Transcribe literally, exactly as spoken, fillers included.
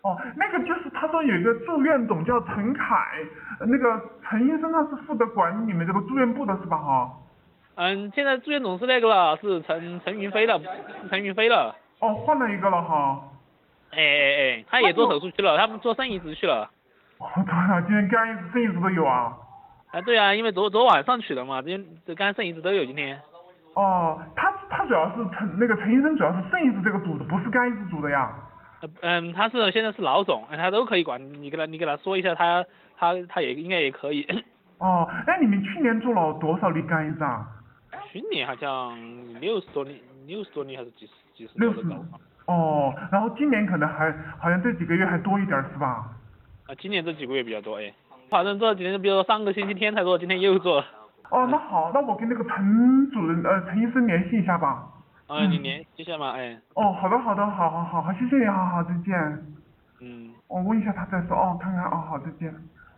哦，那个就是他说有一个住院总叫陈凯，呃那个陈医生他是负责管你们这个住院部的是吧？哈。 嗯，现在住院总是那个了，是陈陈云飞了，是陈云飞了。 哦，换了一个了哈。 哎哎哎，他也做手那就， 术去了，他们做肾移植去了。 哦，对啊，今天肝移植、肾移植都有啊。 啊，对啊，因为昨昨晚上取的嘛，今天这肝肾移植都有今天。 哦，他他主要是陈那个陈医生主要是肾移植这个组的，不是肝移植组的呀。 呃嗯，他是现在是老总，他都可以管，你给他你给他说一下，他他他也应该也可以。 哦，哎，你们去年做了多少例肝移植啊？ 去年好像六十多例，六十多例还是几十几十六十。 多的搞哦，然后今年可能还好像这几个月还多一点是吧？ 啊，今年这几个月比较多哎，反正这几天，比如说上个星期天才做，今天又做。 哦，那好，那我跟那个陈主任呃陈医生联系一下吧。 啊，你嗯。 联系一下嘛，哎， 哦，好的好的，好好好好，谢谢你，好好再见。 嗯。 我问一下他再说，哦，看看，哦好再见。